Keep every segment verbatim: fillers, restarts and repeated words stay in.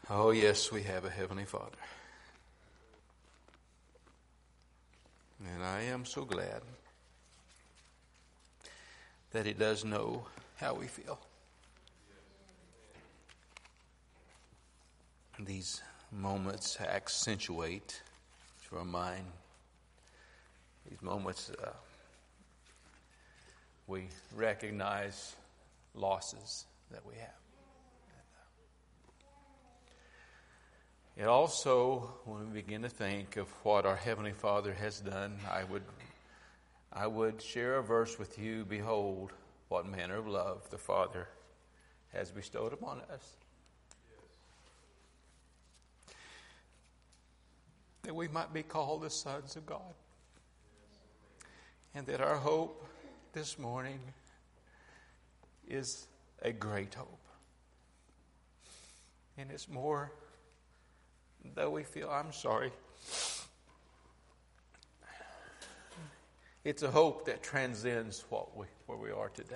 Oh, yes, we have a Heavenly Father. And I am so glad that He does know how we feel. These moments accentuate to our mind. These moments uh, we recognize losses that we have. It also, when we begin to think of what our Heavenly Father has done, I would I would share a verse with you. Behold, what manner of love the Father has bestowed upon us. That we might be called the sons of God. And that our hope this morning is a great hope. And it's more, though we feel, I'm sorry, it's a hope that transcends what we, where we are today.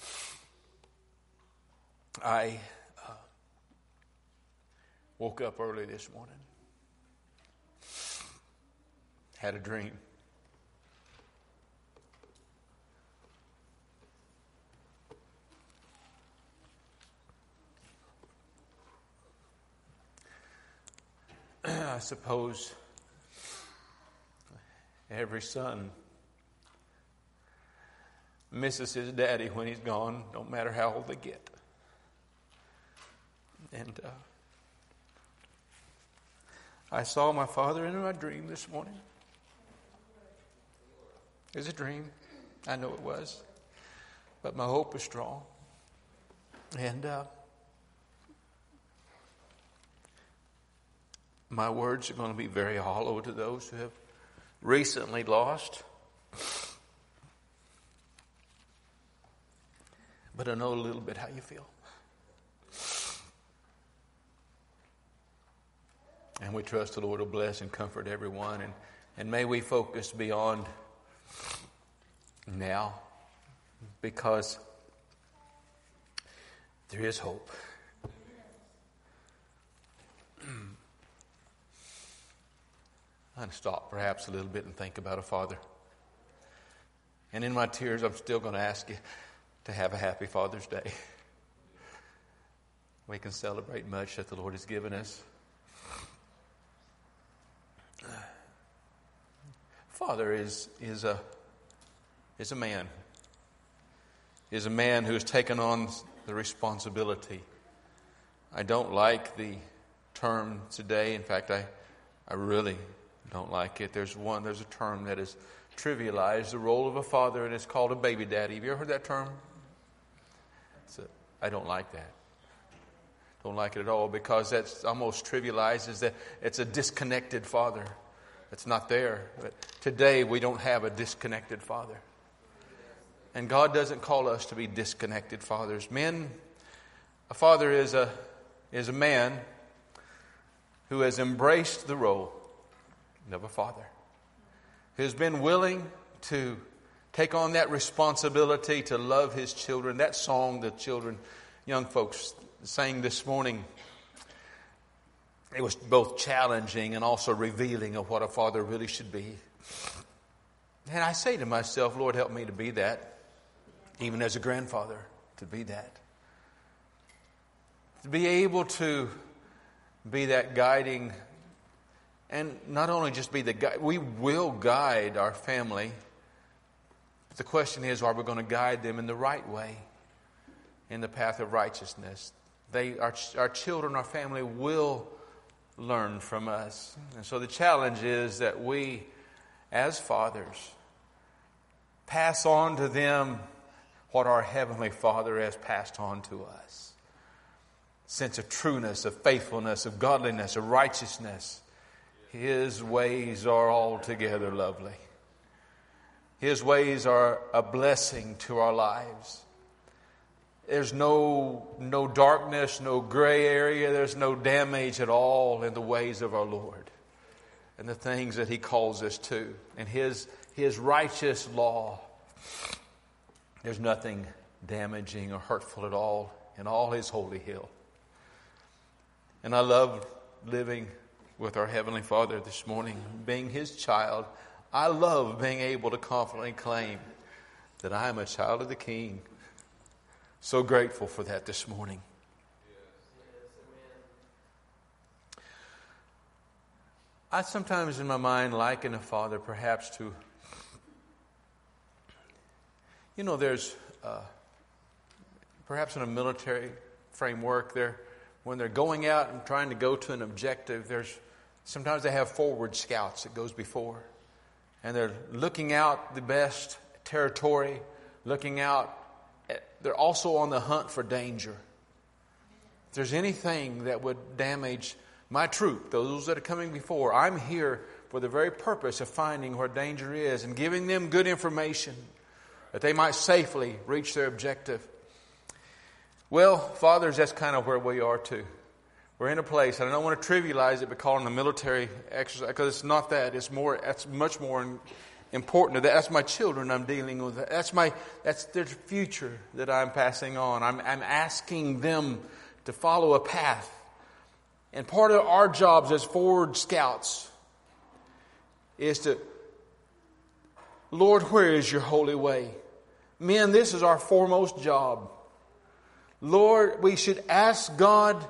I uh, woke up early this morning, had a dream. I suppose every son misses his daddy when he's gone, no matter how old they get. And uh, I saw my father in my dream this morning. It was a dream. I know it was. But my hope was strong. And uh, my words are going to be very hollow to those who have recently lost. But I know a little bit how you feel. And we trust the Lord will bless and comfort everyone. And, and may we focus beyond now, because there is hope. I'm going to stop perhaps a little bit and think about a father. And in my tears, I'm still going to ask you to have a happy Father's Day. We can celebrate much that the Lord has given us. Father is is a is a man. Is a man who has taken on the responsibility. I don't like the term today. In fact, I I really don't like it. There's one. There's a term that is trivialized the role of a father, and it's called a baby daddy. Have you ever heard that term? It's a, I don't like that. Don't like it at all, because that's almost trivializes that it's a disconnected father. It's not there. But today we don't have a disconnected father. And God doesn't call us to be disconnected fathers. Men, a father is a is a man who has embraced the role of a father, who's been willing to take on that responsibility to love his children. That song the children, young folks sang this morning, it was both challenging and also revealing of what a father really should be. And I say to myself, Lord, help me to be that, even as a grandfather, to be that. To be able to be that guiding, and not only just be the guide, we will guide our family. But the question is, are we going to guide them in the right way, in the path of righteousness? They, our, our children, our family will learn from us. And so the challenge is that we, as fathers, pass on to them what our Heavenly Father has passed on to us. Sense of trueness, of faithfulness, of godliness, of righteousness. His ways are altogether lovely. His ways are a blessing to our lives. There's no, no darkness, no gray area. There's no damage at all in the ways of our Lord and the things that He calls us to. And His, His righteous law, there's nothing damaging or hurtful at all in all His holy hill. And I love living with our Heavenly Father this morning, being His child. I love being able to confidently claim that I am a child of the King. So grateful for that this morning. I sometimes in my mind liken a father perhaps to, you know, there's uh, perhaps in a military framework, there when they're going out and trying to go to an objective, there's sometimes they have forward scouts that goes before. And they're looking out the best territory, looking out. At, they're also on the hunt for danger. If there's anything that would damage my troop, those that are coming before, I'm here for the very purpose of finding where danger is and giving them good information that they might safely reach their objective. Well, fathers, that's kind of where we are too. We're in a place, and I don't want to trivialize it by calling the military exercise, because it's not that. It's more. That's much more important to that. That's my children I'm dealing with. That's my. That's their future that I'm passing on. I'm, I'm asking them to follow a path. And part of our jobs as forward scouts is to, Lord, where is your holy way? Men, this is our foremost job. Lord, we should ask God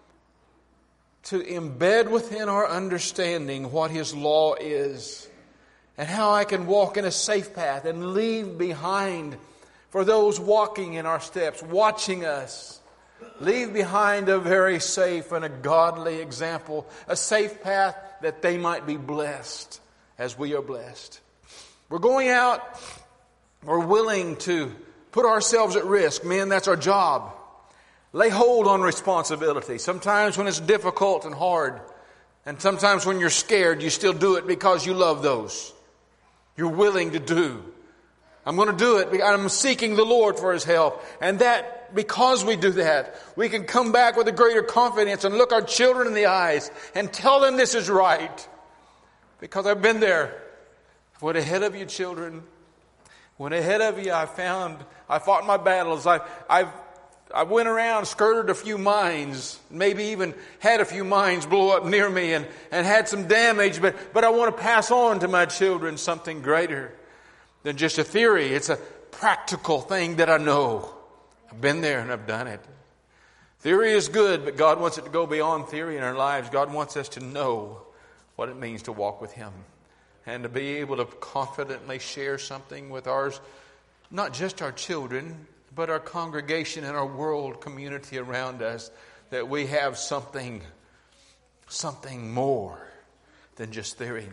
to embed within our understanding what His law is and how I can walk in a safe path and leave behind, for those walking in our steps, watching us, leave behind a very safe and a godly example, a safe path that they might be blessed as we are blessed. We're going out, we're willing to put ourselves at risk. Men, that's our job. Lay hold on responsibility. Sometimes when it's difficult and hard, and sometimes when you're scared, you still do it because you love those. You're willing to do. I'm going to do it because I'm seeking the Lord for His help. And that, because we do that, we can come back with a greater confidence and look our children in the eyes and tell them this is right. Because I've been there. I went ahead of you, children. Went ahead of you. I found, I fought my battles. I, I've I went around, skirted a few mines, maybe even had a few mines blow up near me and, and had some damage, but, but I want to pass on to my children something greater than just a theory. It's a practical thing that I know. I've been there and I've done it. Theory is good, but God wants it to go beyond theory in our lives. God wants us to know what it means to walk with Him and to be able to confidently share something with ours, not just our children, but our congregation and our world community around us, that we have something, something more than just theory.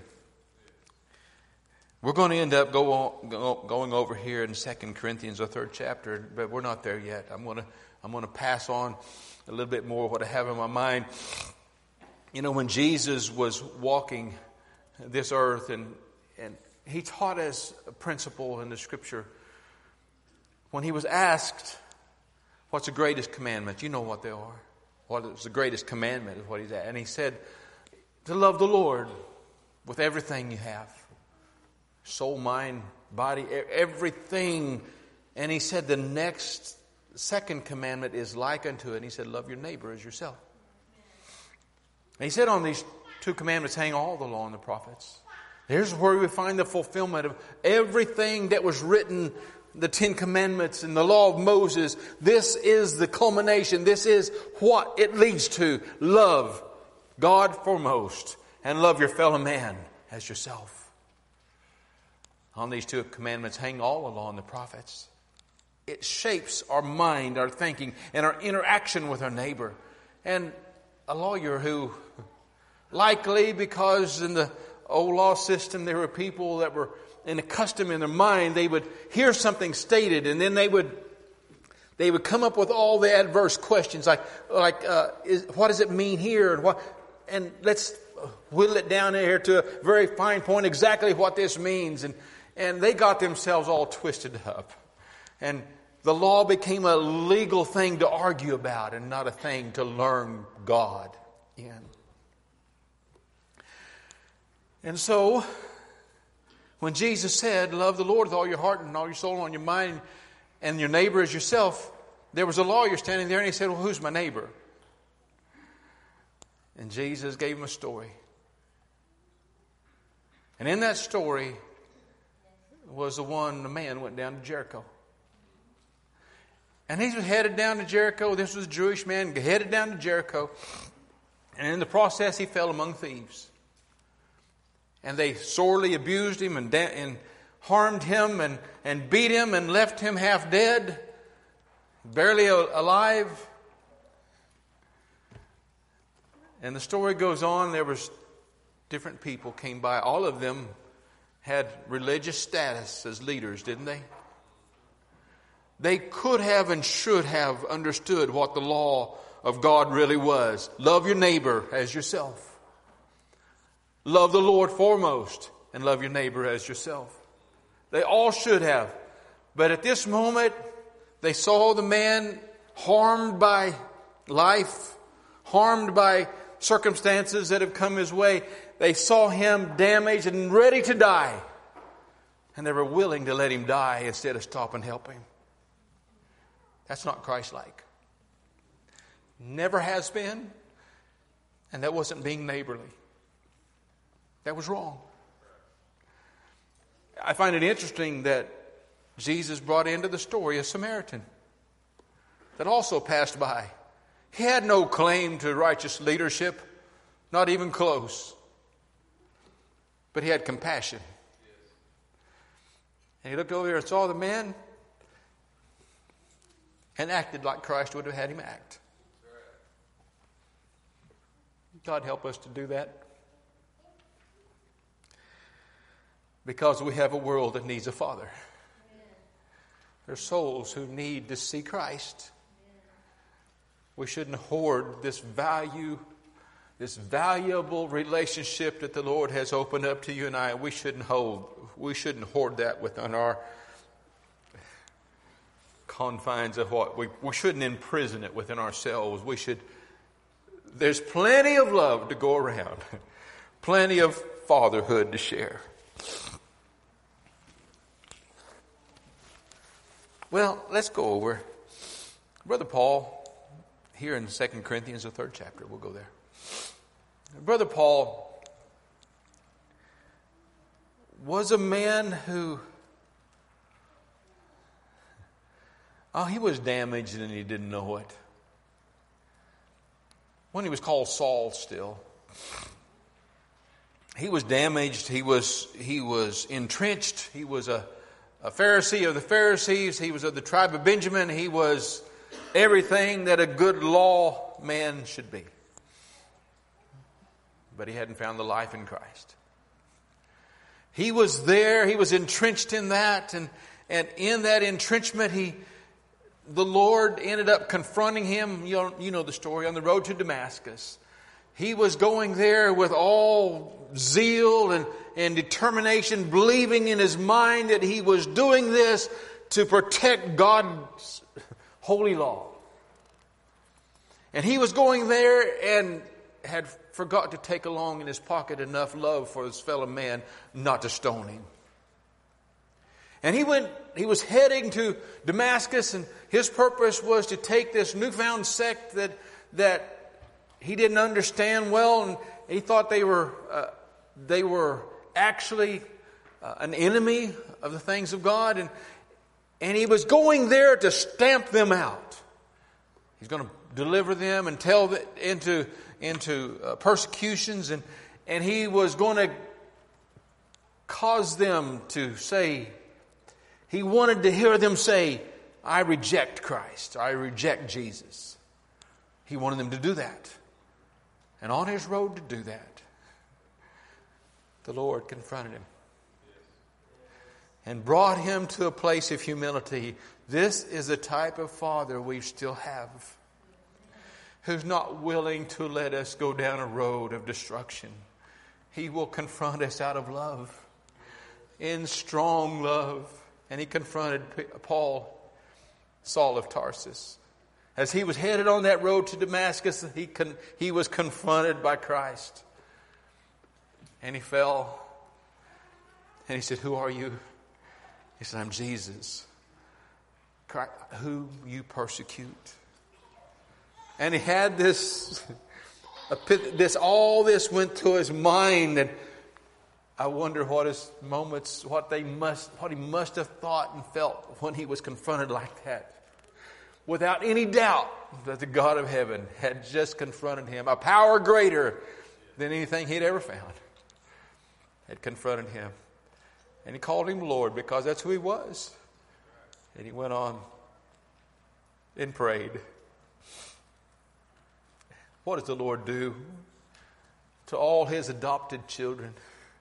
We're going to end up go on, go, going over here in Second Corinthians, the third chapter, but we're not there yet. I'm going to I'm going to pass on a little bit more of what I have in my mind. You know, when Jesus was walking this earth, and and He taught us a principle in the Scripture. When He was asked, what's the greatest commandment? You know what they are. What is the greatest commandment is what He's at. And He said, to love the Lord with everything you have. Soul, mind, body, everything. And He said the next, second commandment is like unto it. And He said, love your neighbor as yourself. And He said on these two commandments hang all the law and the prophets. Here's where we find the fulfillment of everything that was written, the Ten Commandments and the law of Moses. This is the culmination. This is what it leads to. Love God foremost and love your fellow man as yourself. On these two commandments hang all the law and the prophets. It shapes our mind, our thinking, and our interaction with our neighbor. And a lawyer who, likely because in the old law system there were people that were in a custom in their mind, they would hear something stated, and then they would they would come up with all the adverse questions, like like uh, is, what does it mean here, and what, and let's whittle it down here to a very fine point exactly what this means, and and they got themselves all twisted up, and the law became a legal thing to argue about, and not a thing to learn God in. And so, when Jesus said, love the Lord with all your heart and all your soul and all your mind, and your neighbor as yourself, there was a lawyer standing there, and he said, well, who's my neighbor? And Jesus gave him a story. And in that story was the one, the man went down to Jericho. And he was headed down to Jericho. This was a Jewish man headed down to Jericho. And in the process, he fell among thieves. And they sorely abused him and, da- and harmed him and, and beat him and left him half dead, barely alive. And the story goes on. There was different people came by. All of them had religious status as leaders, didn't they? They could have and should have understood what the law of God really was. Love your neighbor as yourself. Love the Lord foremost and love your neighbor as yourself. They all should have. But at this moment, they saw the man harmed by life, harmed by circumstances that have come his way. They saw him damaged and ready to die. And they were willing to let him die instead of stop and help him. That's not Christ-like. Never has been. And that wasn't being neighborly. That was wrong. I find it interesting that Jesus brought into the story a Samaritan that also passed by. He had no claim to righteous leadership, not even close. But he had compassion. And he looked over there and saw the man and acted like Christ would have had him act. God help us to do that. Because we have a world that needs a Father. There are souls who need to see Christ. We shouldn't hoard this value, this valuable relationship that the Lord has opened up to you and I. We shouldn't hold, we shouldn't hoard that within our confines of what we, we shouldn't imprison it within ourselves. We should. There's plenty of love to go around, plenty of fatherhood to share. Well, let's go over Brother Paul here in Second Corinthians, the third chapter. We'll go there. Brother Paul was a man who, oh, he was damaged and he didn't know it. When he was called Saul still, he was damaged. He was he was entrenched. He was a A Pharisee of the Pharisees. He was of the tribe of Benjamin. He was everything that a good law man should be. But he hadn't found the life in Christ. He was there. He was entrenched in that. And, and in that entrenchment, he, the Lord ended up confronting him. You know, you know the story, on the road to Damascus. He was going there with all zeal and, and determination, believing in his mind that he was doing this to protect God's holy law. And he was going there and had forgot to take along in his pocket enough love for his fellow man not to stone him. And he went, he was heading to Damascus, and his purpose was to take this newfound sect that, that he didn't understand well, and he thought they were uh, they were actually uh, an enemy of the things of God, and and he was going there to stamp them out. He's going to deliver them and tell them into into uh, persecutions, and and he was going to cause them to say. He wanted to hear them say, "I reject Christ. I reject Jesus." He wanted them to do that. And on his road to do that, the Lord confronted him and brought him to a place of humility. This is the type of father we still have, who's not willing to let us go down a road of destruction. He will confront us out of love, in strong love. And he confronted Paul, Saul of Tarsus. As he was headed on that road to Damascus, he con- he was confronted by Christ. And he fell. And he said, "Who are you?" He said, "I'm Jesus, Christ, who you persecute." And he had this this, all this went to his mind, and I wonder what his moments, what they must, what he must have thought and felt when he was confronted like that. Without any doubt that the God of heaven had just confronted him. A power greater than anything he'd ever found had confronted him. And he called him Lord because that's who he was. And he went on and prayed. What does the Lord do to all his adopted children?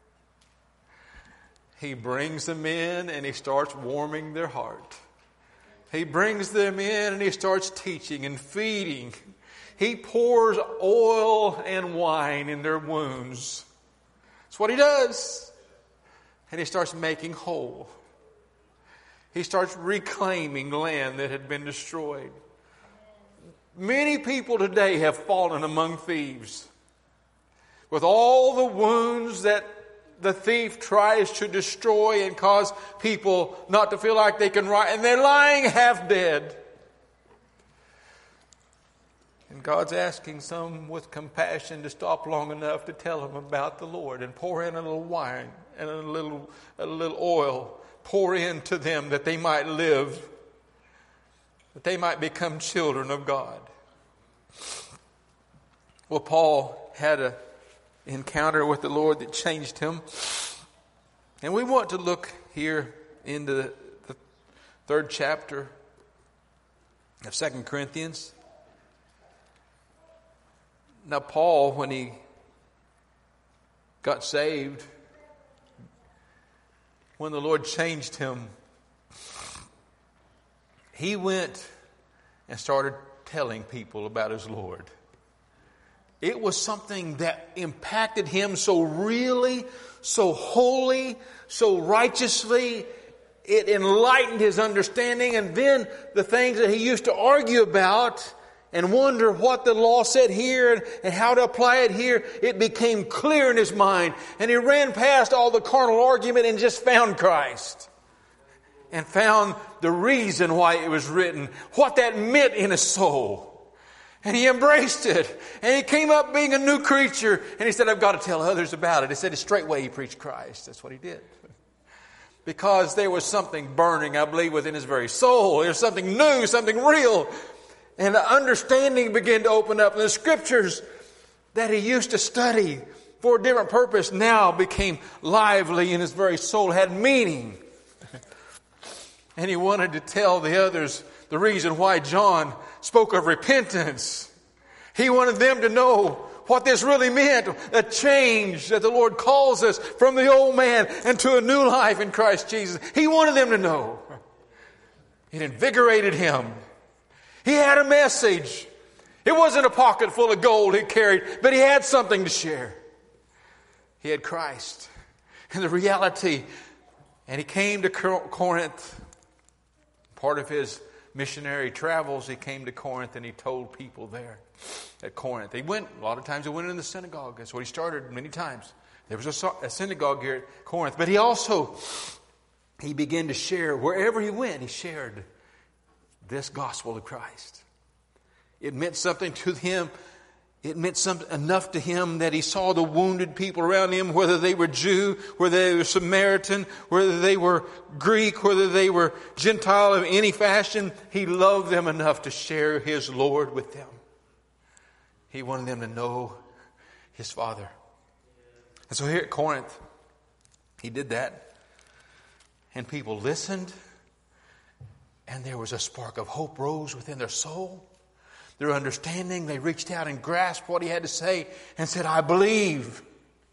He brings them in and he starts warming their heart. He brings them in and he starts teaching and feeding. He pours oil and wine in their wounds. That's what he does. And he starts making whole. He starts reclaiming land that had been destroyed. Many people today have fallen among thieves. With all the wounds that the thief tries to destroy and cause people not to feel like they can rise, and they're lying half dead. And God's asking some with compassion to stop long enough to tell them about the Lord and pour in a little wine and a little, a little oil. Pour into them that they might live, that they might become children of God. Well, Paul had an encounter with the Lord that changed him. And we want to look here into the, the third chapter of Second Corinthians. Now, Paul, when he got saved, when the Lord changed him, he went and started telling people about his Lord. It was something that impacted him so really, so holy, so righteously. It enlightened his understanding. And then the things that he used to argue about and wonder what the law said here and, and how to apply it here, it became clear in his mind. And he ran past all the carnal argument and just found Christ. And found the reason why it was written, what that meant in his soul. And he embraced it. And he came up being a new creature. And he said, I've got to tell others about it. He said, straightway he preached Christ. That's what he did. Because there was something burning, I believe, within his very soul. There was something new, something real. And the understanding began to open up. And the scriptures that he used to study for a different purpose now became lively in his very soul, had meaning. And he wanted to tell the others the reason why John spoke of repentance. He wanted them to know what this really meant, a change that the Lord calls us from the old man into a new life in Christ Jesus. He wanted them to know. It invigorated him. He had a message. It wasn't a pocket full of gold he carried, but he had something to share. He had Christ and the reality. And he came to Corinth. Part of his missionary travels, he came to Corinth and he told people there at Corinth. He went, a lot of times he went in the synagogue. That's what he started many times. There was a, a synagogue here at Corinth. But he also, he began to share, wherever he went, he shared this gospel of Christ. It meant something to him. It meant something enough to him that he saw the wounded people around him, whether they were Jew, whether they were Samaritan, whether they were Greek, whether they were Gentile of any fashion. He loved them enough to share his Lord with them. He wanted them to know his Father. And so here at Corinth, he did that. And people listened. And there was a spark of hope rose within their soul. Their understanding, they reached out and grasped what he had to say and said, I believe.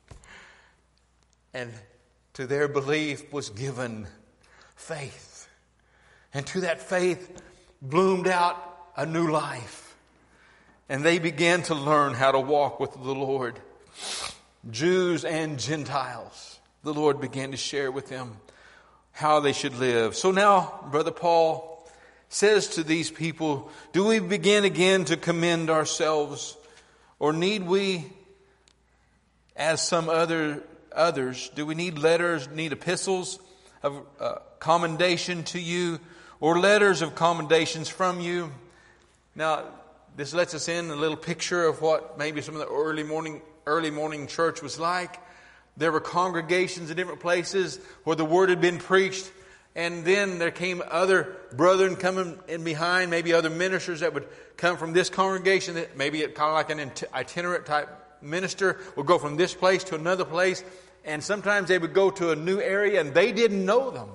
And to their belief was given faith. And to that faith bloomed out a new life. And they began to learn how to walk with the Lord. Jews and Gentiles. The Lord began to share with them how they should live. So now, Brother Paul says to these people, do we begin again to commend ourselves? Or need we, as some other others, do we need letters, need epistles of uh, commendation to you, or letters of commendations from you? Now, this lets us in a little picture of what maybe some of the early morning early morning church was like. There were congregations in different places where the word had been preached, and then there came other brethren coming in behind, maybe other ministers that would come from this congregation, that maybe it kind of like an itinerant type minister would go from this place to another place, and sometimes they would go to a new area and they didn't know them.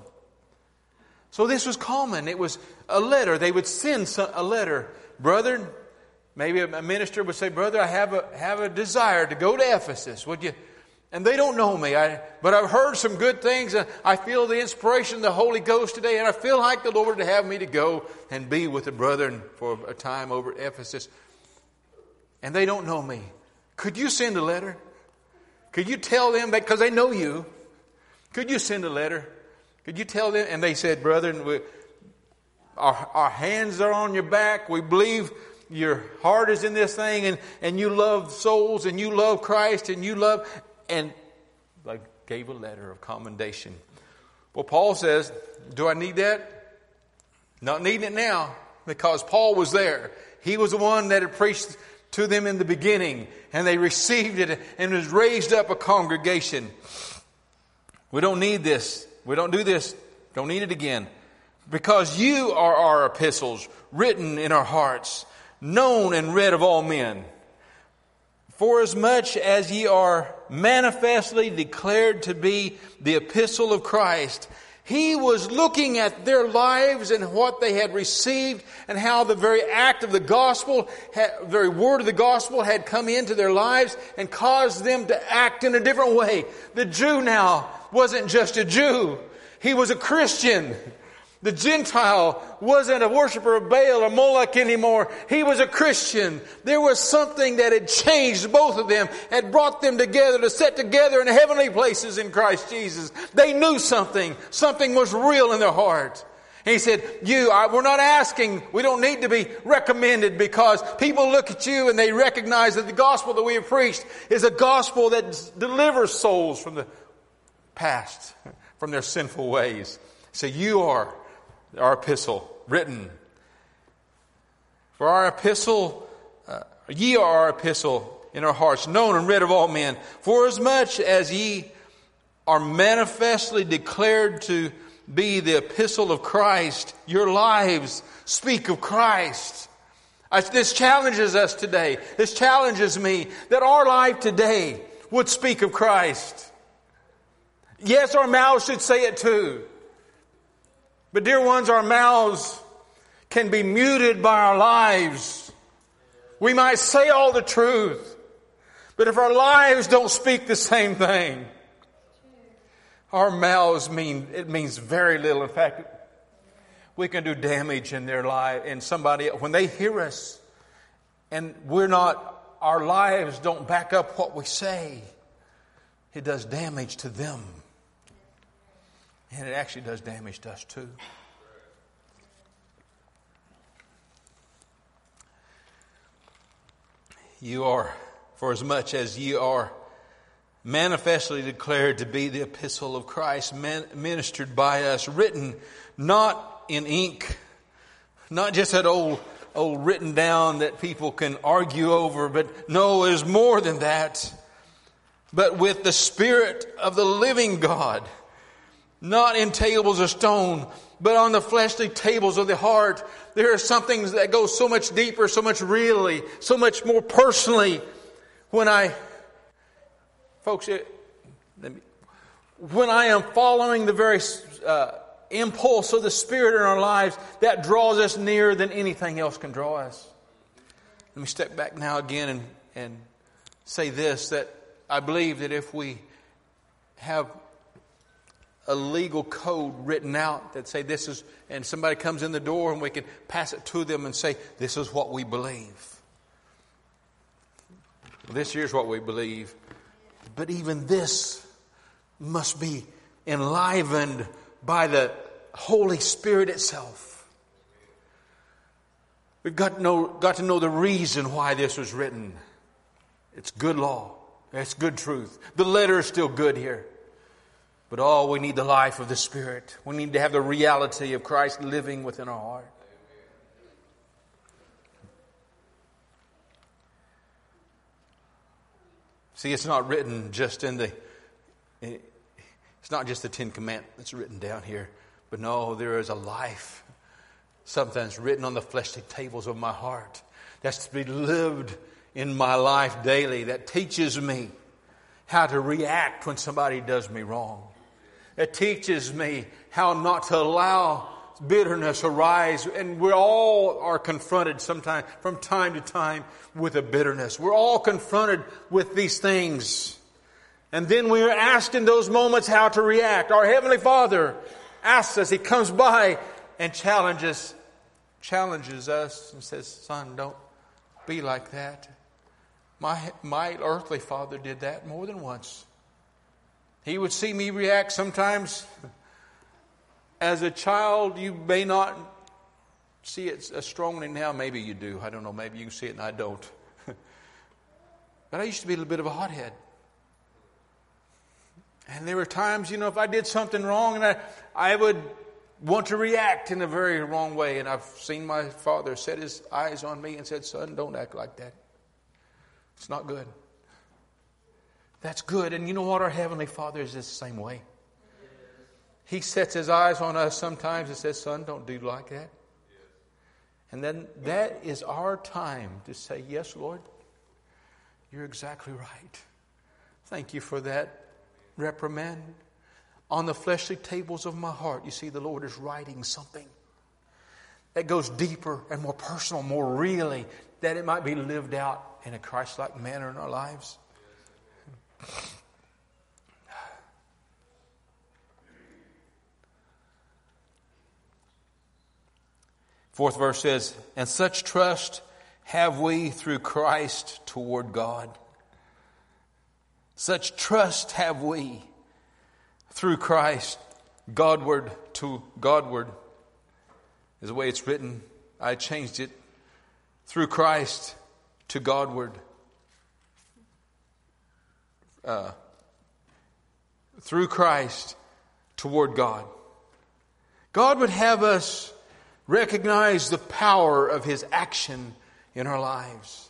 So this was common. It was a letter. They would send a letter. Brethren, maybe a minister would say, brother, I have a have a desire to go to Ephesus. Would you? And they don't know me, I, but I've heard some good things. And I feel the inspiration of the Holy Ghost today, and I feel like the Lord would have me to go and be with the brethren for a time over at Ephesus. And they don't know me. Could you send a letter? Could you tell them that, because they know you, could you send a letter? Could you tell them? And they said, brethren, we, our, our hands are on your back. We believe your heart is in this thing, and, and you love souls, and you love Christ, and you love... And I gave a letter of commendation. Well, Paul says, do I need that? Not needing it now, because Paul was there. He was the one that had preached to them in the beginning, and they received it and was raised up a congregation. We don't need this. We don't do this. Don't need it again. Because you are our epistles, written in our hearts, known and read of all men. For as much as ye are manifestly declared to be the epistle of Christ. He was looking at their lives and what they had received, and how the very act of the gospel, the very word of the gospel had come into their lives and caused them to act in a different way. The Jew now wasn't just a Jew. He was a Christian. The Gentile wasn't a worshiper of Baal or Moloch anymore. He was a Christian. There was something that had changed both of them, had brought them together to set together in heavenly places in Christ Jesus. They knew something. Something was real in their heart. And he said, you, I, we're not asking, we don't need to be recommended, because people look at you and they recognize that the gospel that we have preached is a gospel that delivers souls from the past, from their sinful ways. So you are our epistle, written. For our epistle, uh, ye are our epistle in our hearts, known and read of all men. For as much as ye are manifestly declared to be the epistle of Christ, your lives speak of Christ. I, this challenges us today. This challenges me that our life today would speak of Christ. Yes, our mouths should say it too. But dear ones, our mouths can be muted by our lives. We might say all the truth, but if our lives don't speak the same thing, our mouths mean, it means very little. In fact, we can do damage in their life, in somebody, when they hear us and we're not, our lives don't back up what we say, it does damage to them. And it actually does damage to us too. You are, for as much as ye are manifestly declared to be the epistle of Christ, ministered by us, written not in ink, not just that old, old written down that people can argue over, but no, it is more than that. But with the Spirit of the living God, not in tables of stone, but on the fleshly tables of the heart. There are some things that go so much deeper, so much really, so much more personally. When I, folks, it, let me, when I am following the very uh, impulse of the Spirit in our lives, that draws us nearer than anything else can draw us. Let me step back now again and, and say this, that I believe that if we have a legal code written out that say this is, and somebody comes in the door and we can pass it to them and say, this is what we believe. This here's what we believe. But even this must be enlivened by the Holy Spirit itself. We've got to know, got to know the reason why this was written. It's good law. It's good truth. The letter is still good here. But oh, we need the life of the Spirit. We need to have the reality of Christ living within our heart. See, it's not written just in the, it's not just the Ten Commandments that's written down here. But no, there is a life, something that's written on the fleshly tables of my heart. That's to be lived in my life daily. That teaches me how to react when somebody does me wrong. It teaches me how not to allow bitterness arise. And we all are confronted sometimes, from time to time, with a bitterness. We're all confronted with these things. And then we are asked in those moments how to react. Our Heavenly Father asks us, He comes by and challenges, challenges us and says, son, don't be like that. My, my earthly father did that more than once. He would see me react sometimes. As a child, you may not see it as strongly now. Maybe you do. I don't know. Maybe you can see it and I don't. But I used to be a little bit of a hothead. And there were times, you know, if I did something wrong and I, I would want to react in a very wrong way. And I've seen my father set his eyes on me and said, son, don't act like that. It's not good. That's good. And you know what? Our Heavenly Father is the same way. He sets His eyes on us sometimes and says, son, don't do like that. And then that is our time to say, yes, Lord, you're exactly right. Thank you for that reprimand. On the fleshly tables of my heart, you see, the Lord is writing something that goes deeper and more personal, more really, that it might be lived out in a Christ-like manner in our lives. Fourth verse says, and such trust have we through Christ toward God. Such trust have we through Christ Godward to Godward is the way it's written. I changed it. Through Christ to Godward. Uh, through Christ toward God. God would have us recognize the power of His action in our lives.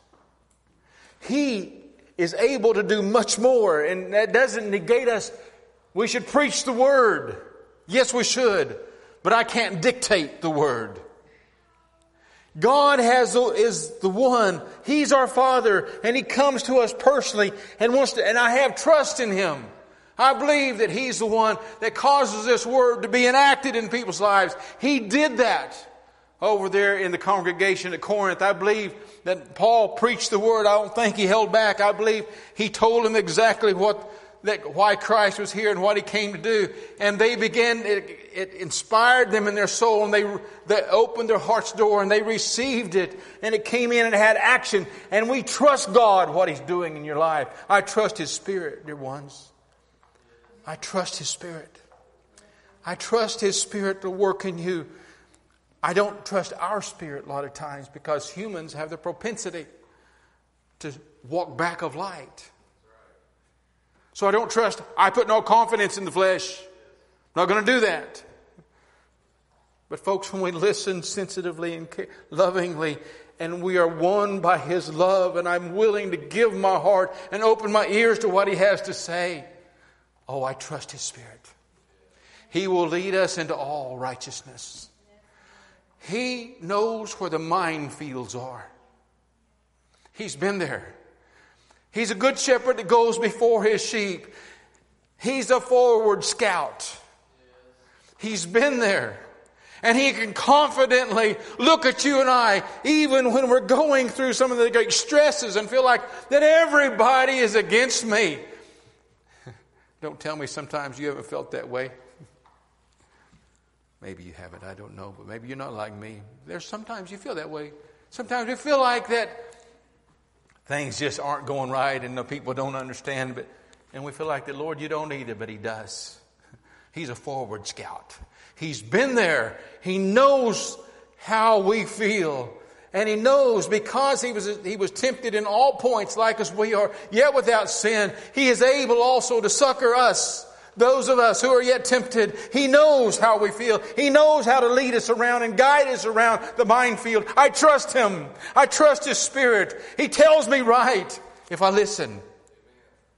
He is able to do much more, and that doesn't negate us. We should preach the Word. Yes, we should. But I can't dictate the Word. God has is the one. He's our Father, and He comes to us personally and wants to. And I have trust in Him. I believe that He's the one that causes this Word to be enacted in people's lives. He did that over there in the congregation at Corinth. I believe that Paul preached the Word. I don't think he held back. I believe he told them exactly what that why Christ was here and what He came to do. And they began, it, it inspired them in their soul, and they, they opened their heart's door and they received it. And it came in and had action. And we trust God, what He's doing in your life. I trust His Spirit, dear ones. I trust His Spirit. I trust His Spirit to work in you. I don't trust our spirit a lot of times because humans have the propensity to walk back of light. So I don't trust, I put no confidence in the flesh. I'm not going to do that. But folks, when we listen sensitively and lovingly, and we are won by His love, and I'm willing to give my heart and open my ears to what He has to say, oh, I trust His Spirit. He will lead us into all righteousness. He knows where the minefields are. He's been there. He's a good shepherd that goes before His sheep. He's a forward scout. He's been there. And He can confidently look at you and I, even when we're going through some of the great stresses and feel like that everybody is against me. Don't tell me sometimes you haven't felt that way. Maybe you haven't, I don't know, but maybe you're not like me. There's sometimes you feel that way. Sometimes you feel like that things just aren't going right and the people don't understand, but and we feel like the Lord, you don't either, but He does. He's a forward scout. He's been there. He knows how we feel. And He knows because He was He was tempted in all points like as we are, yet without sin, He is able also to succor us. Those of us who are yet tempted, He knows how we feel. He knows how to lead us around and guide us around the minefield. I trust Him. I trust His Spirit. He tells me right if I listen.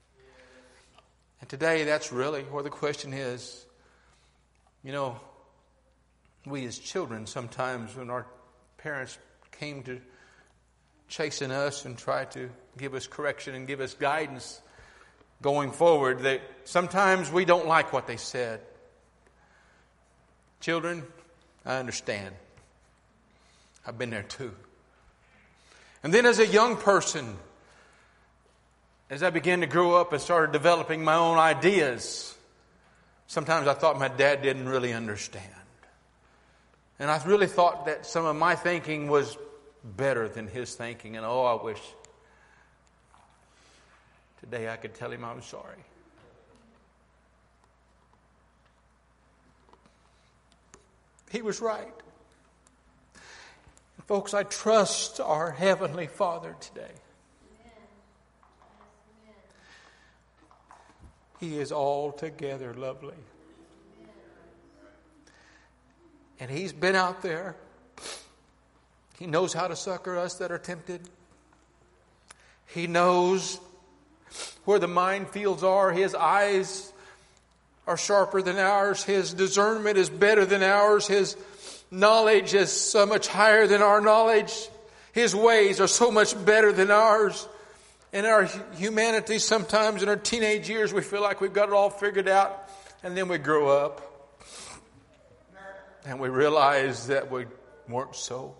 And today, that's really where the question is. You know, we as children, sometimes when our parents came to chasten us and try to give us correction and give us guidance going forward, that sometimes we don't like what they said. Children, I understand. I've been there too. And then as a young person, as I began to grow up and started developing my own ideas, sometimes I thought my dad didn't really understand. And I really thought that some of my thinking was better than his thinking. And oh, I wish today I could tell him I'm sorry. He was right. Folks, I trust our Heavenly Father today. He is altogether lovely. And He's been out there. He knows how to succor us that are tempted. He knows where the minefields are. His eyes are sharper than ours. His discernment is better than ours. His knowledge is so much higher than our knowledge. His ways are so much better than ours. In our humanity, sometimes in our teenage years, we feel like we've got it all figured out. And then we grow up. And we realize that we weren't so.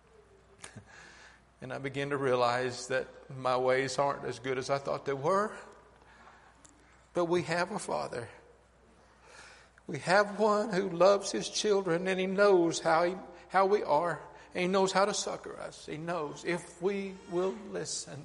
And I begin to realize that my ways aren't as good as I thought they were. But we have a Father. We have one who loves His children, and He knows how he, how we are. And He knows how to succor us. He knows if we will listen.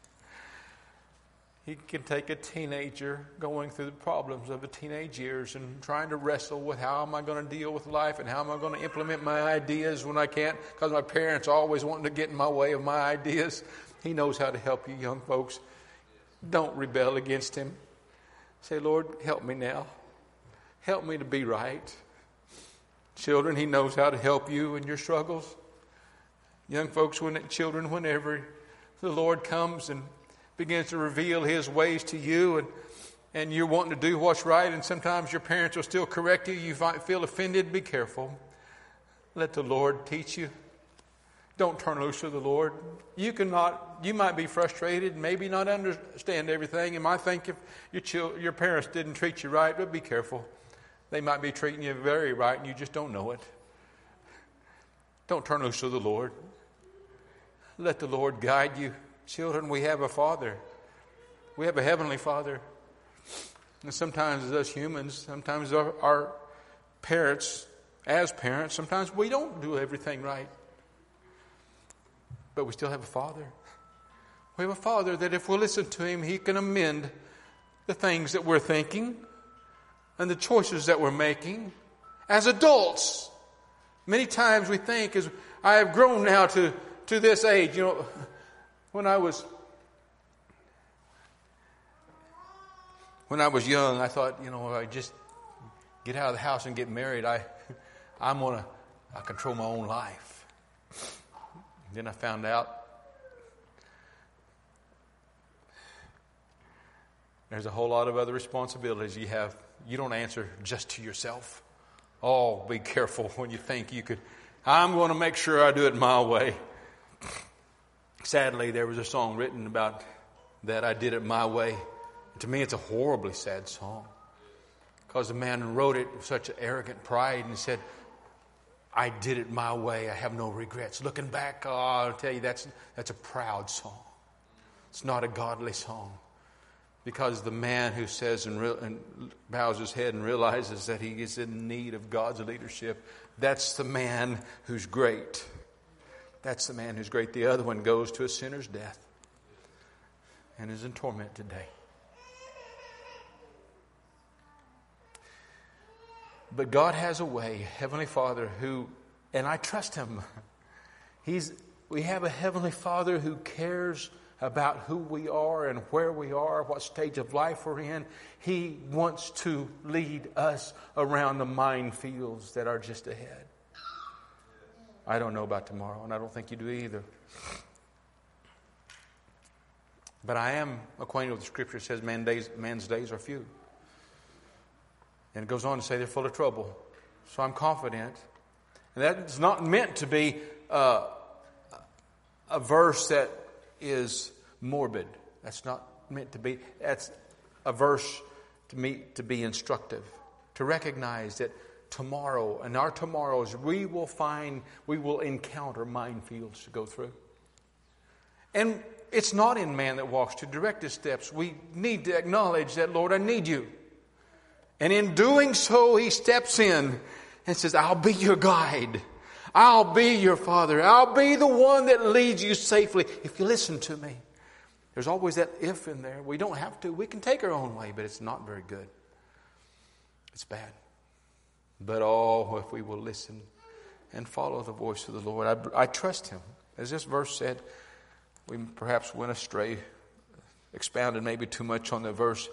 He can take a teenager going through the problems of the teenage years and trying to wrestle with how am I going to deal with life and how am I going to implement my ideas when I can't, because my parents are always wanting to get in my way of my ideas. He knows how to help you, young folks. Don't rebel against Him. Say, Lord, help me now. Help me to be right. Children, He knows how to help you in your struggles. Young folks, when children, whenever the Lord comes and begins to reveal His ways to you, and, and you're wanting to do what's right, and sometimes your parents will still correct you, you might feel offended, be careful. Let the Lord teach you. Don't turn loose to the Lord. You cannot, you might be frustrated, maybe not understand everything, and might think if your children, your parents didn't treat you right, but be careful. They might be treating you very right, and you just don't know it. Don't turn loose to the Lord. Let the Lord guide you. Children, we have a Father. We have a Heavenly Father. And sometimes as us humans, sometimes our, our parents, as parents, sometimes we don't do everything right. But we still have a Father. We have a Father that if we'll listen to Him, He can amend the things that we're thinking and the choices that we're making as adults. Many times we think, as I have grown now to, to this age, you know, When I was when I was young, I thought, you know, I just get out of the house and get married. I, I'm gonna, I control my own life. Then I found out there's a whole lot of other responsibilities you have. You don't answer just to yourself. Oh, be careful when you think you could. I'm going to make sure I do it my way. Sadly, there was a song written about that, I did it my way. To me, it's a horribly sad song. Because the man who wrote it with such arrogant pride and said, I did it my way, I have no regrets. Looking back, oh, I'll tell you, that's, that's a proud song. It's not a godly song. Because the man who says and, re- and bows his head and realizes that he is in need of God's leadership, that's the man who's great. That's the man who's great. The other one goes to a sinner's death and is in torment today. But God has a way, Heavenly Father, who, and I trust Him. He's, we have a Heavenly Father who cares about who we are and where we are, what stage of life we're in. He wants to lead us around the minefields that are just ahead. I don't know about tomorrow, and I don't think you do either. But I am acquainted with the Scripture that says man days, man's days are few. And it goes on to say they're full of trouble. So I'm confident. And that's not meant to be uh, a verse that is morbid. That's not meant to be. That's a verse to me to be instructive. To recognize that tomorrow, and our tomorrows, we will find, we will encounter minefields to go through. And it's not in man that walks to direct his steps. We need to acknowledge that, Lord, I need you. And in doing so, he steps in and says, I'll be your guide. I'll be your father. I'll be the one that leads you safely if you listen to me. There's always that if in there. We don't have to. We can take our own way, but it's not very good. It's bad. But oh, if we will listen and follow the voice of the Lord. I, I trust him. As this verse said, we perhaps went astray, expounded maybe too much on the verse.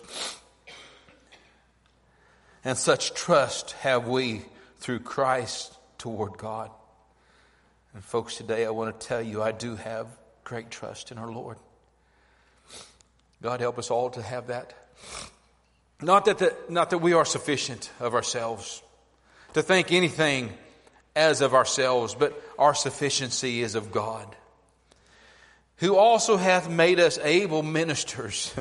And such trust have we through Christ toward God. And folks, today I want to tell you, I do have great trust in our Lord. God help us all to have that. Not that the, not that we are sufficient of ourselves, to think anything as of ourselves, but our sufficiency is of God, who also hath made us able ministers.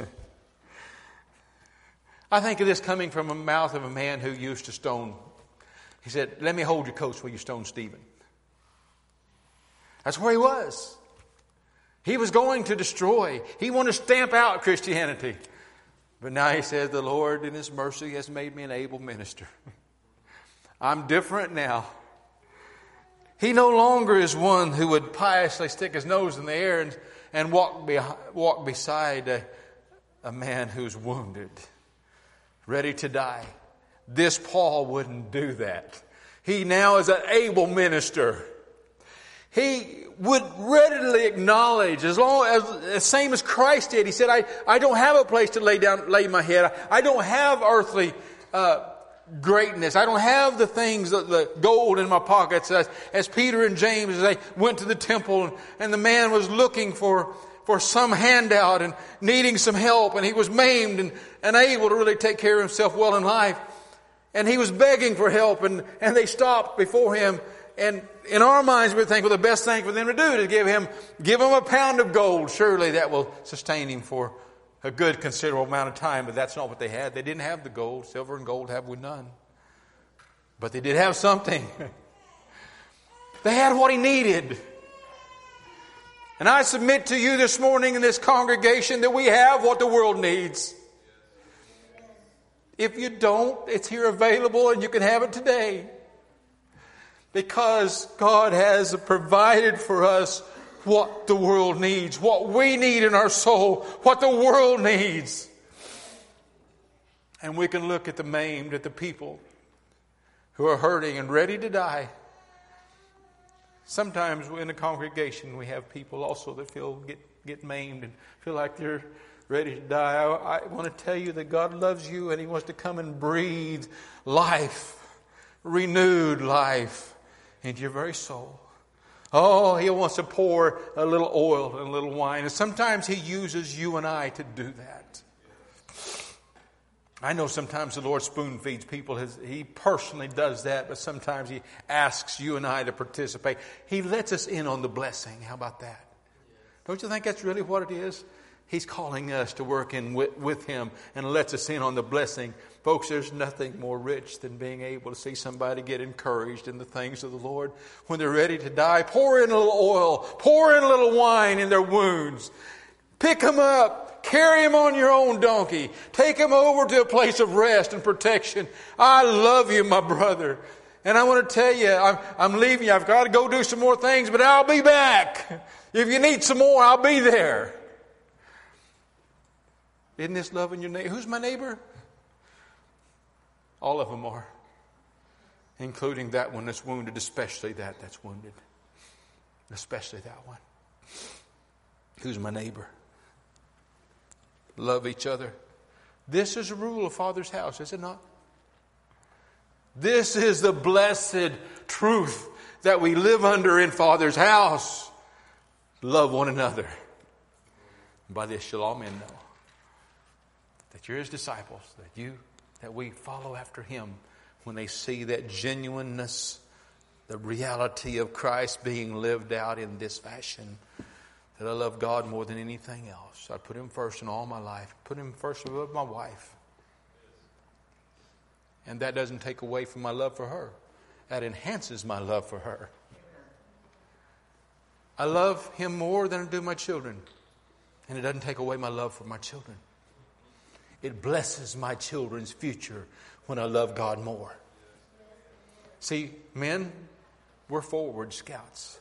I think of this coming from the mouth of a man who used to stone. He said, let me hold your coats while you stone Stephen. That's where he was. He was going to destroy. He wanted to stamp out Christianity. But now he says, the Lord in his mercy has made me an able minister. I'm different now. He no longer is one who would piously stick his nose in the air and, and walk, be, walk beside a, a man who's wounded, ready to die. This Paul wouldn't do that. He now is an able minister. He would readily acknowledge, as long as, as same as Christ did. He said, I, I don't have a place to lay down, lay my head. I, I don't have earthly uh, greatness. I don't have the things, the, the gold in my pockets. As, as Peter and James, as they went to the temple, and, and the man was looking for, for some handout and needing some help, and he was maimed and unable to really take care of himself well in life. And he was begging for help, and, and they stopped before him. And in our minds, we think, well, the best thing for them to do is give him, give him a pound of gold. Surely that will sustain him for a good considerable amount of time. But that's not what they had. They didn't have the gold. Silver and gold have we none. But they did have something. They had what he needed. And I submit to you this morning in this congregation that we have what the world needs. If you don't, it's here available and you can have it today. Because God has provided for us what the world needs, what we need in our soul, what the world needs. And we can look at the maimed, at the people who are hurting and ready to die. Sometimes in a congregation we have people also that feel get, get maimed and feel like they're ready to die. I, I want to tell you that God loves you and He wants to come and breathe life, renewed life into your very soul. Oh, He wants to pour a little oil and a little wine. And sometimes He uses you and I to do that. I know sometimes the Lord spoon feeds people. His, he personally does that, but sometimes He asks you and I to participate. He lets us in on the blessing. How about that? Don't you think that's really what it is? He's calling us to work in with, with Him and lets us in on the blessing. Folks, there's nothing more rich than being able to see somebody get encouraged in the things of the Lord. When they're ready to die, pour in a little oil, pour in a little wine in their wounds. Pick them up, carry them on your own donkey, take them over to a place of rest and protection. I love you, my brother. And I want to tell you, I'm, I'm leaving you. I've got to go do some more things, but I'll be back. If you need some more, I'll be there. Isn't this loving your neighbor? Who's my neighbor? All of them are. Including that one that's wounded, especially that that's wounded. Especially that one. Who's my neighbor? Love each other. This is a rule of Father's house, is it not? This is the blessed truth that we live under in Father's house. Love one another. By this shall all men know that you're His disciples, that you that we follow after Him when they see that genuineness, the reality of Christ being lived out in this fashion. That I love God more than anything else. I put Him first in all my life. Put Him first above my wife. And that doesn't take away from my love for her. That enhances my love for her. I love Him more than I do my children. And it doesn't take away my love for my children. It blesses my children's future when I love God more. See, men, we're forward scouts.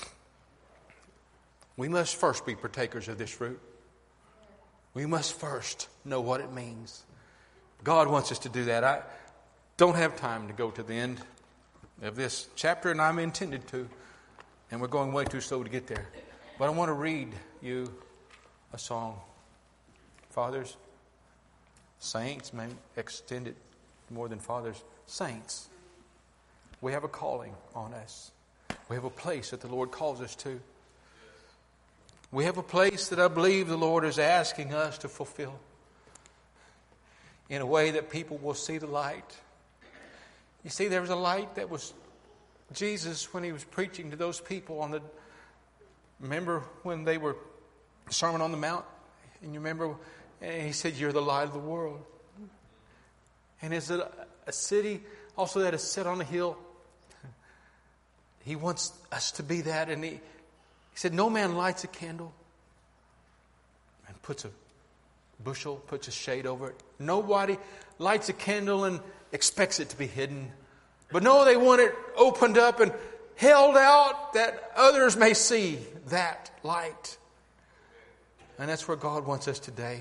We must first be partakers of this fruit. We must first know what it means. God wants us to do that. I don't have time to go to the end of this chapter, and I'm intended to. And we're going way too slow to get there. But I want to read you a song. Fathers, saints, may extend it more than fathers. Saints, we have a calling on us. We have a place that the Lord calls us to. We have a place that I believe the Lord is asking us to fulfill in a way that people will see the light. You see, there was a light that was Jesus when He was preaching to those people on the... Remember when they were Sermon on the Mount? And you remember, and He said, you're the light of the world. And is it a city also that is set on a hill? He wants us to be that. And He, he said, no man lights a candle and puts a bushel, puts a shade over it. Nobody lights a candle and expects it to be hidden. But no, they want it opened up and held out that others may see that light. And that's where God wants us today.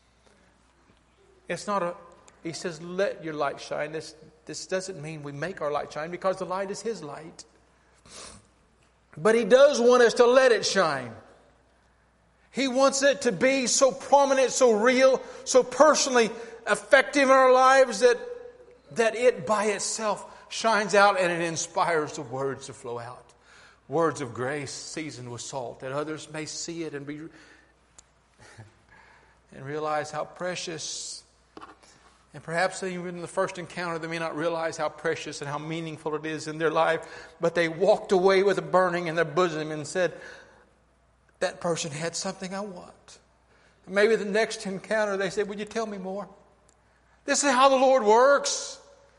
It's not a... He says, let your light shine. This, this doesn't mean we make our light shine, because the light is His light. But He does want us to let it shine. He wants it to be so prominent, so real, so personally effective in our lives that, that it by itself shines out and it inspires the words to flow out. Words of grace seasoned with salt, that others may see it and be and realize how precious. And perhaps even in the first encounter, they may not realize how precious and how meaningful it is in their life. But they walked away with a burning in their bosom and said, that person had something I want. And maybe the next encounter, they said, would you tell me more? This is how the Lord works.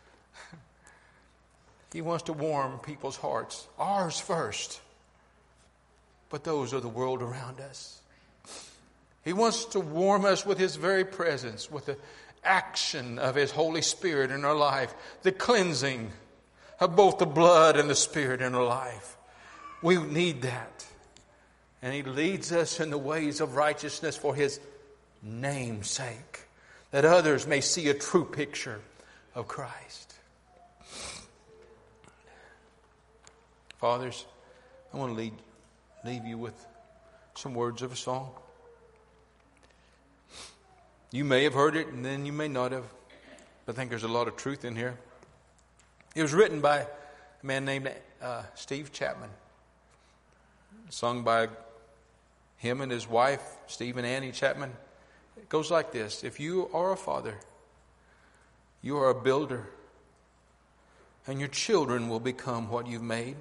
He wants to warm people's hearts. Ours first. But those of the world around us. He wants to warm us with His very presence, with the action of His Holy Spirit in our life, the cleansing of both the blood and the Spirit in our life. We need that. And He leads us in the ways of righteousness for His name's sake, that others may see a true picture of Christ. Fathers, I want to lead, leave you with some words of a song. You may have heard it, and then you may not have. But I think there's a lot of truth in here. It was written by a man named uh, Steve Chapman. Sung by him and his wife, Steve and Annie Chapman. It goes like this. If you are a father, you are a builder, and your children will become what you've made.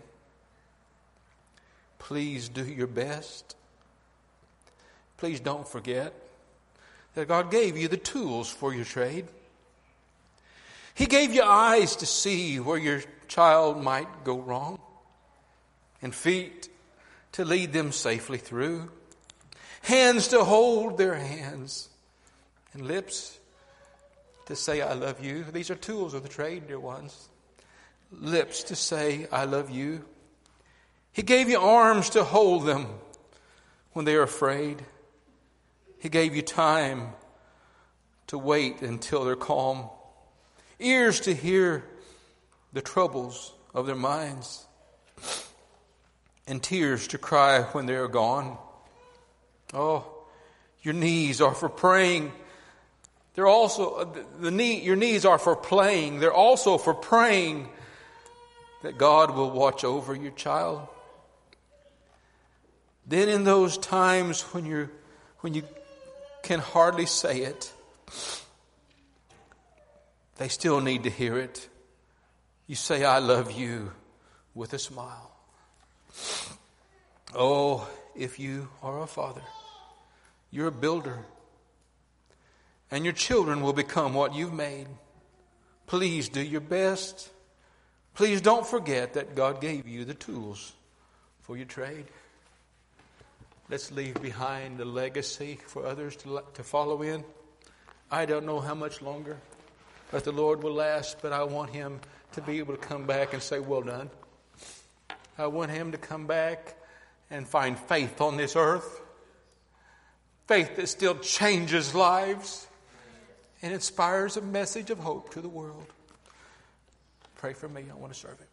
Please do your best. Please don't forget that God gave you the tools for your trade. He gave you eyes to see where your child might go wrong, and feet to lead them safely through, hands to hold their hands, and lips to say, I love you. These are tools of the trade, dear ones. Lips to say, I love you. He gave you arms to hold them when they are afraid. He gave you time to wait until they're calm. Ears to hear the troubles of their minds. And tears to cry when they are gone. Oh, your knees are for praying. They're also, the knee, your knees are for playing. They're also for praying that God will watch over your child. Then in those times when you when you can hardly say it, They still need to hear it. You say, I love you, with a smile. Oh, if you are a father, you're a builder, and your children will become what you've made. Please do your best. Please don't forget that God gave you the tools for your trade. Let's leave behind a legacy for others to, to follow in. I don't know how much longer that the Lord will last, but I want Him to be able to come back and say, well done. I want Him to come back and find faith on this earth. Faith that still changes lives and inspires a message of hope to the world. Pray for me. I want to serve Him.